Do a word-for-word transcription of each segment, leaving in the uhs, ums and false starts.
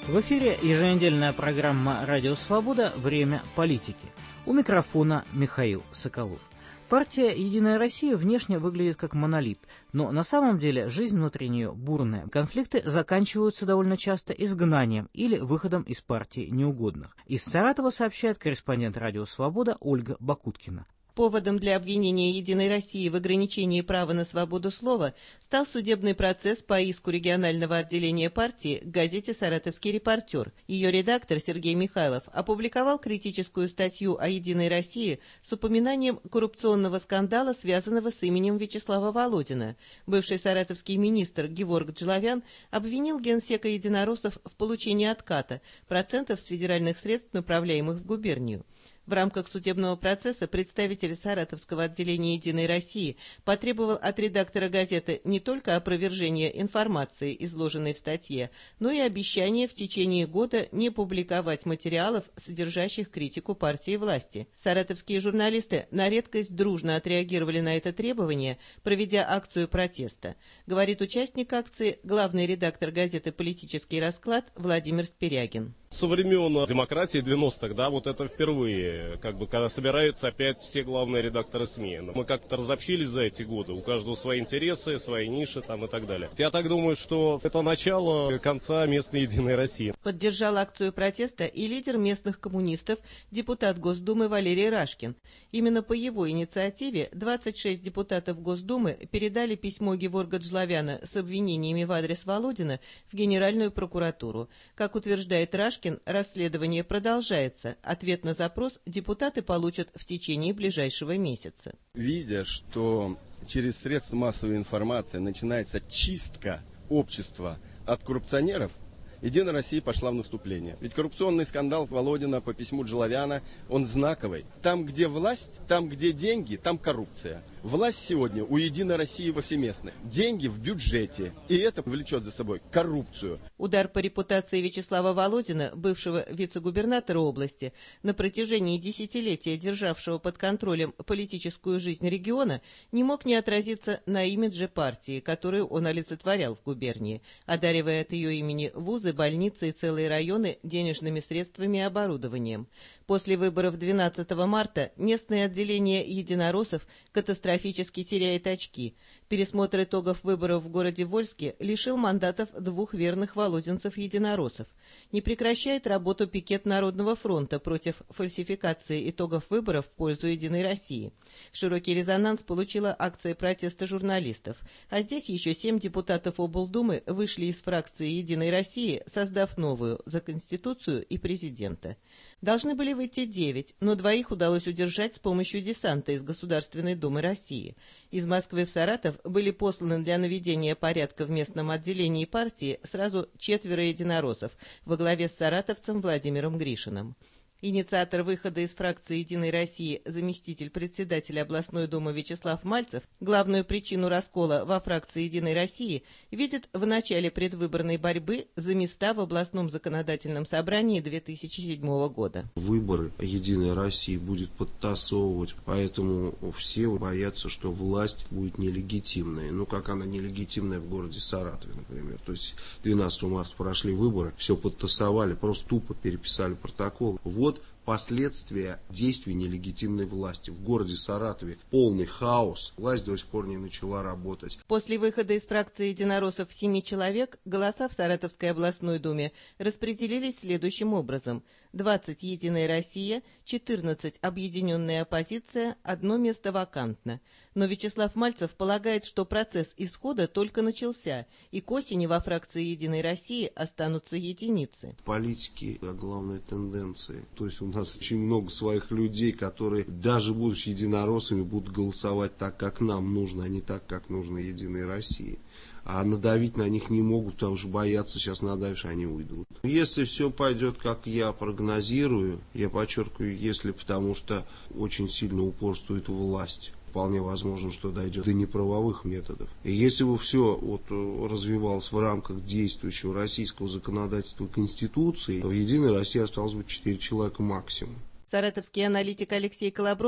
В эфире еженедельная программа «Радио Свобода. Время политики». У микрофона Михаил Соколов. Партия «Единая Россия» внешне выглядит как монолит, но на самом деле жизнь внутри нее бурная. Конфликты заканчиваются довольно часто изгнанием или выходом из партии неугодных. Из Саратова сообщает корреспондент «Радио Свобода» Ольга Бакуткина. Поводом для обвинения «Единой России» в ограничении права на свободу слова стал судебный процесс по иску регионального отделения партии к газете «Саратовский репортер». Ее редактор Сергей Михайлов опубликовал критическую статью о «Единой России» с упоминанием коррупционного скандала, связанного с именем Вячеслава Володина. Бывший саратовский министр Геворг Джеловян обвинил генсека единороссов в получении отката процентов с федеральных средств, направляемых в губернию. В рамках судебного процесса представитель Саратовского отделения «Единой России» потребовал от редактора газеты не только опровержения информации, изложенной в статье, но и обещания в течение года не публиковать материалов, содержащих критику партии власти. Саратовские журналисты на редкость дружно отреагировали на это требование, проведя акцию протеста, говорит участник акции, главный редактор газеты «Политический расклад» Владимир Спирягин. Со времен демократии девяностых, да, вот это впервые, как бы, когда собираются опять все главные редакторы СМИ. Мы как-то разобщились за эти годы, у каждого свои интересы, свои ниши там и так далее. Я так думаю, что это начало конца местной «Единой России». Поддержал акцию протеста и лидер местных коммунистов, депутат Госдумы Валерий Рашкин. Именно по его инициативе двадцать шесть депутатов Госдумы передали письмо Геворга Джеловяна с обвинениями в адрес Володина в Генеральную прокуратуру. Как утверждает Рашкин, расследование продолжается. Ответ на запрос депутаты получат в течение ближайшего месяца. Видя, что через средства массовой информации начинается чистка общества от коррупционеров, «Единая Россия» пошла в наступление. Ведь коррупционный скандал Володина по письму Джеловяна, он знаковый. Там, где власть, там, где деньги, там коррупция. Власть сегодня у «Единой России» повсеместная. Деньги в бюджете. И это влечет за собой коррупцию. Удар по репутации Вячеслава Володина, бывшего вице-губернатора области, на протяжении десятилетия державшего под контролем политическую жизнь региона, не мог не отразиться на имидже партии, которую он олицетворял в губернии, одаривая от ее имени вузы, больницы и целые районы денежными средствами и оборудованием. После выборов двенадцатого марта местное отделение единороссов катастрофически теряет очки. Пересмотр итогов выборов в городе Вольске лишил мандатов двух верных володинцев-единороссов. Не прекращает работу пикет Народного фронта против фальсификации итогов выборов в пользу «Единой России». Широкий резонанс получила акция протеста журналистов. А здесь еще семь депутатов облдумы вышли из фракции «Единой России», создав новую за Конституцию и президента. Должны были выйти девять, но двоих удалось удержать с помощью десанта из Государственной Думы России. Из Москвы в Саратов были посланы для наведения порядка в местном отделении партии сразу четверо единороссов во главе с саратовцем Владимиром Гришиным. Инициатор выхода из фракции «Единой России», заместитель председателя областной думы Вячеслав Мальцев, главную причину раскола во фракции «Единой России» видит в начале предвыборной борьбы за места в областном законодательном собрании две тысячи седьмого года. Выборы «Единой России» будет подтасовывать, поэтому все боятся, что власть будет нелегитимной. Ну, как она нелегитимная в городе Саратове, например. То есть двенадцатого марта прошли выборы, все подтасовали, просто тупо переписали протокол. Вот последствия действий нелегитимной власти. В городе Саратове полный хаос. Власть до сих пор не начала работать. После выхода из фракции единороссов семи человек голоса в Саратовской областной думе распределились следующим образом. двадцать «Единая Россия», четырнадцать «Объединенная оппозиция», одно место вакантно. Но Вячеслав Мальцев полагает, что процесс исхода только начался, и к осени во фракции «Единой России» останутся единицы. Политики, а главное тенденции. То есть у нас очень много своих людей, которые, даже будучи единороссами, будут голосовать так, как нам нужно, а не так, как нужно «Единой России». А надавить на них не могут, потому что боятся, сейчас надавишь, они уйдут. Если все пойдет, как я прогнозирую, я подчеркиваю, если, потому что очень сильно упорствует власть. Вполне возможно, что дойдет до неправовых методов. И если бы все вот развивалось в рамках действующего российского законодательства и Конституции, то в «Единой России» осталось бы четыре человека максимум. Саратовский аналитик Алексей Колобродов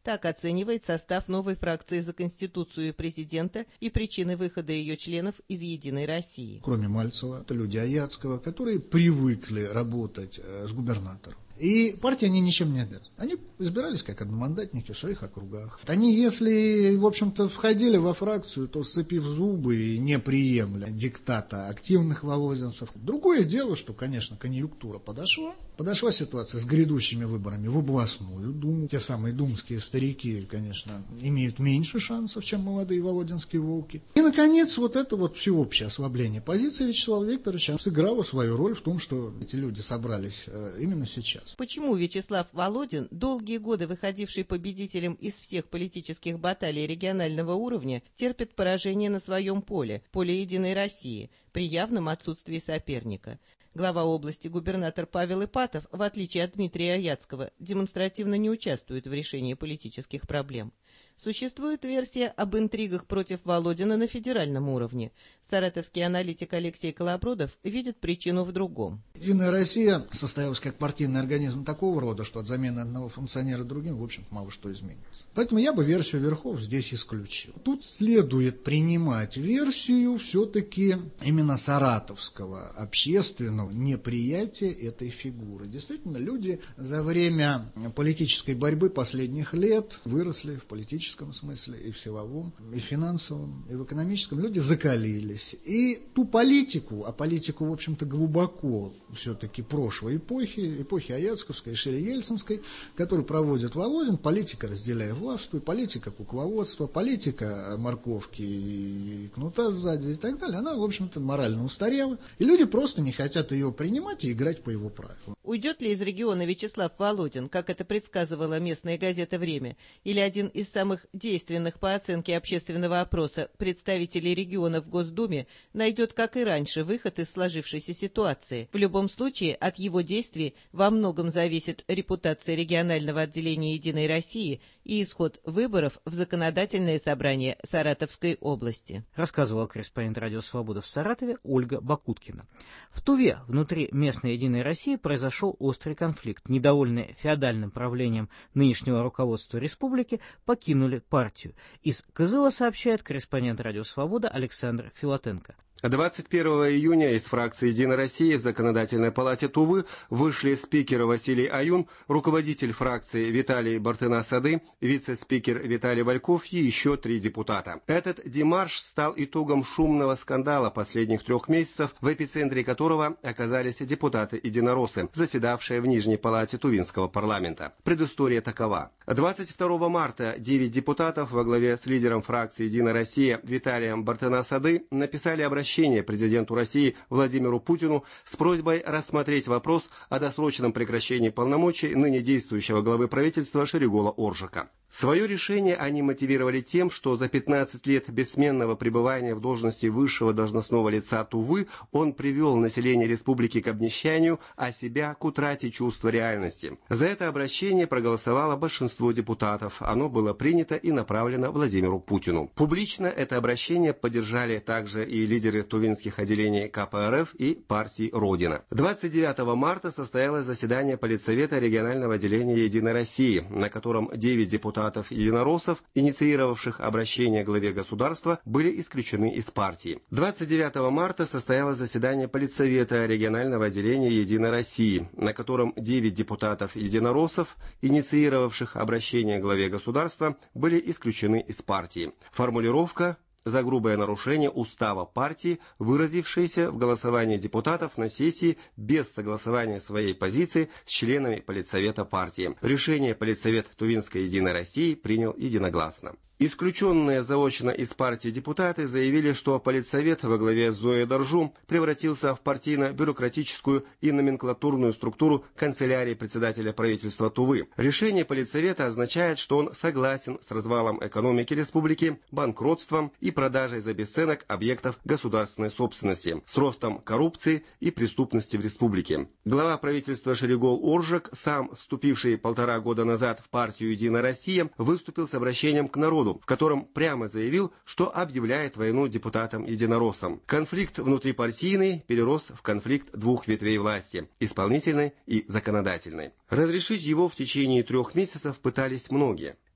Так оценивает состав новой фракции за Конституцию президента и причины выхода ее членов из «Единой России». Кроме Мальцева, это люди Аяцкого, которые привыкли работать с губернатором. И партии они ничем не обязаны. Они избирались как одномандатники в своих округах. Они, если, в общем-то, входили во фракцию, то сцепив зубы и не приемля диктата активных володинцев. Другое дело, что, конечно, конъюнктура подошла. Подошла ситуация с грядущими выборами в областную думу. Те самые думские старики, конечно, имеют меньше шансов, чем молодые володинские волки. И, наконец, вот это вот всеобщее ослабление позиции Вячеслава Викторовича сыграло свою роль в том, что эти люди собрались именно сейчас. Почему Вячеслав Володин, долгие годы выходивший победителем из всех политических баталий регионального уровня, терпит поражение на своем поле, поле «Единой России», при явном отсутствии соперника? Глава области губернатор Павел Ипатов, в отличие от Дмитрия Аяцкого, демонстративно не участвует в решении политических проблем. Существует версия об интригах против Володина на федеральном уровне. Саратовский аналитик Алексей Колобродов видит причину в другом. «Единая Россия» состоялась как партийный организм такого рода, что от замены одного функционера другим, в общем-то, мало что изменится. Поэтому я бы версию верхов здесь исключил. Тут следует принимать версию все-таки именно саратовского общественного неприятия этой фигуры. Действительно, люди за время политической борьбы последних лет выросли в политическом смысле, и в силовом, и в финансовом, и в экономическом. Люди закалились. И ту политику, а политику, в общем-то, глубоко все-таки прошлой эпохи, эпохи Аяцковской и Шире-Ельцинской, которую проводит Володин, политика «разделяя властвуй», политика кукловодства, политика морковки и кнута сзади и так далее, она, в общем-то, морально устарела. И люди просто не хотят ее принимать и играть по его правилам. Уйдет ли из региона Вячеслав Володин, как это предсказывала местная газета «Время», или один из самых действенных по оценке общественного опроса представителей региона в Госдуме найдет, как и раньше, выход из сложившейся ситуации? В любом случае, от его действий во многом зависит репутация регионального отделения «Единой России» и исход выборов в законодательное собрание Саратовской области. Рассказывала корреспондент «Радио Свобода» в Саратове Ольга Бакуткина. В Туве внутри местной «Единой России» произошел острый конфликт. Недовольные феодальным правлением нынешнего руководства республики покинули партию. Из Кызыла сообщает корреспондент «Радио Свобода» Александр Филатенко. двадцать первого июня из фракции «Единой России» в Законодательной палате Тувы вышли спикер Василий Аюн, руководитель фракции Виталий Бартынасады, вице-спикер Виталий Вальков и еще три депутата. Этот демарш стал итогом шумного скандала последних трех месяцев, в эпицентре которого оказались депутаты-единороссы, заседавшие в Нижней палате Тувинского парламента. Предыстория такова. двадцать второго марта девять депутатов во главе с лидером фракции «Единая Россия» Виталием Бартынасады написали обращение президенту России Владимиру Путину с просьбой рассмотреть вопрос о досрочном прекращении полномочий ныне действующего главы правительства Шерегола Оржика. Свое решение они мотивировали тем, что за пятнадцать лет бессменного пребывания в должности высшего должностного лица Тувы он привел население республики к обнищанию, а себя к утрате чувства реальности. За это обращение проголосовало большинство депутатов. Оно было принято и направлено Владимиру Путину. Публично это обращение поддержали также и лидеры тувинских отделений ка пэ эр эф и партии «Родина». двадцать девятого марта состоялось заседание Политсовета регионального отделения «Единой России», на котором девять депутатов единороссов, инициировавших обращение к главе государства, были исключены из партии. двадцать девятого марта состоялось заседание Политсовета регионального отделения «Единой России», на котором девять депутатов единороссов, инициировавших обращение к главе государства, были исключены из партии. Формулировка за грубое нарушение устава партии, выразившееся в голосовании депутатов на сессии без согласования своей позиции с членами Политсовета партии. Решение Политсовет Тувинской Единой России принял единогласно. Исключенные заочно из партии депутаты заявили, что Политсовет во главе с Зоей Доржу превратился в партийно-бюрократическую и номенклатурную структуру канцелярии председателя правительства Тувы. Решение Политсовета означает, что он согласен с развалом экономики республики, банкротством и продажей за бесценок объектов государственной собственности, с ростом коррупции и преступности в республике. Глава правительства Шерегол Оржик, сам вступивший полтора года назад в партию «Единая Россия», выступил с обращением к народу, в котором прямо заявил, что объявляет войну депутатам-единороссам. Конфликт внутрипартийный перерос в конфликт двух ветвей власти – исполнительной и законодательной. Разрешить его в течение трех месяцев пытались многие.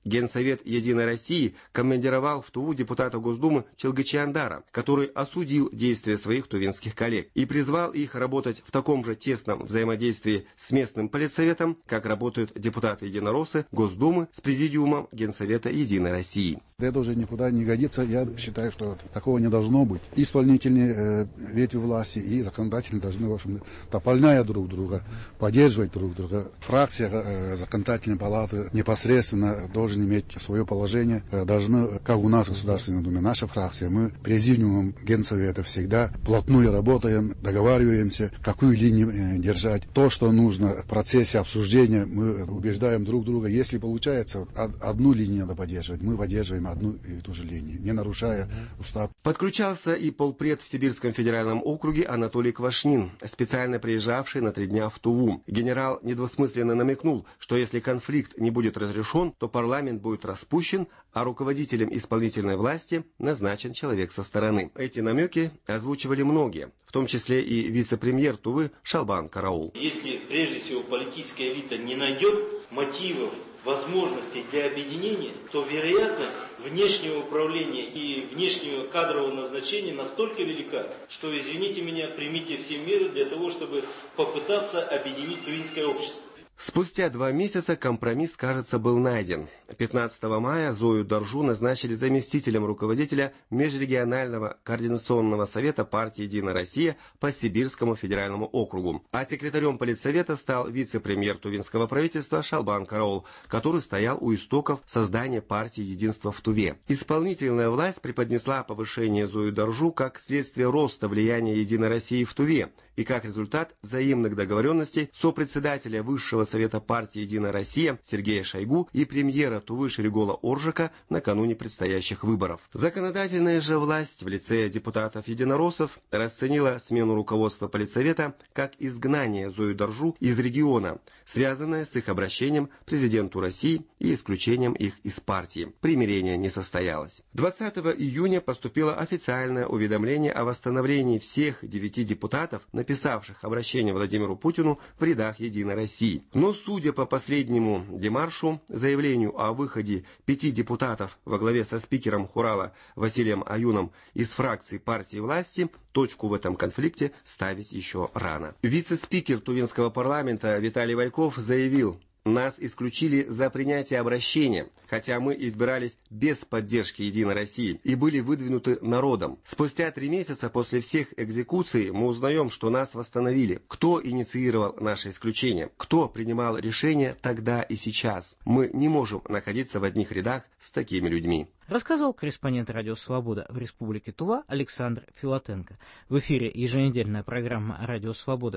Генсовет «Единой России» командировал в Туву депутата Госдумы Челгачиандара, который осудил действия своих тувинских коллег и призвал их работать в таком же тесном взаимодействии с местным политсоветом, как работают депутаты-единороссы Госдумы с президиумом Генсовета «Единой России». Это уже никуда не годится. Я считаю, что такого не должно быть. Исполнительные э, ветви власти и законодательные должны, в общем, дополняя друг друга, поддерживать друг друга. Фракция э, законодательной палаты непосредственно должен иметь свое положение. Э, должны, как у нас в Государственной Думе, наша фракция, мы президиумом Генсовета всегда плотную работаем, договариваемся, какую линию э, держать. То, что нужно в процессе обсуждения, мы убеждаем друг друга. Если получается, одну линию надо поддерживать, мы поддерживаем одну и ту же линию, не нарушая устав. Подключался и полпред в Сибирском федеральном округе Анатолий Квашнин, специально приезжавший на три дня в Туву. Генерал недвусмысленно намекнул, что если конфликт не будет разрешен, то парламент будет распущен, а руководителем исполнительной власти назначен человек со стороны. Эти намеки озвучивали многие, в том числе и вице-премьер Тувы Шалбан Караул. Если прежде всего политическая элита не найдет мотивов, возможностей для объединения, то вероятность внешнего управления и внешнего кадрового назначения настолько велика, что, извините меня, примите все меры для того, чтобы попытаться объединить тувинское общество. Спустя два месяца компромисс, кажется, был найден. пятнадцатого мая Зою Даржу назначили заместителем руководителя Межрегионального координационного совета партии «Единая Россия» по Сибирскому федеральному округу. А секретарем политсовета стал вице-премьер тувинского правительства Шалбан Караул, который стоял у истоков создания партии «Единство» в Туве. Исполнительная власть преподнесла повышение Зою Даржу как следствие роста влияния «Единой России» в Туве и как результат взаимных договоренностей сопредседателя Высшего совета партии «Единая Россия» Сергея Шойгу и премьера Тувы Шеригола Оржика накануне предстоящих выборов. Законодательная же власть в лице депутатов-единороссов расценила смену руководства политсовета как изгнание Зою Даржу из региона, связанное с их обращением к президенту России и исключением их из партии. Примирение не состоялось. двадцатого июня поступило официальное уведомление о восстановлении всех девяти депутатов, написавших обращение Владимиру Путину в рядах «Единой России». Но, судя по последнему демаршу, заявлению о выходе пяти депутатов во главе со спикером Хурала Василием Аюном из фракции партии власти, точку в этом конфликте ставить еще рано. Вице-спикер Тувинского парламента Виталий Вальков заявил: «Нас исключили за принятие обращения, хотя мы избирались без поддержки «Единой России» и были выдвинуты народом. Спустя три месяца после всех экзекуций мы узнаем, что нас восстановили. Кто инициировал наше исключение? Кто принимал решения тогда и сейчас? Мы не можем находиться в одних рядах с такими людьми». Рассказывал корреспондент «Радио Свобода» в Республике Тува Александр Филатенко. В эфире еженедельная программа «Радио Свобода»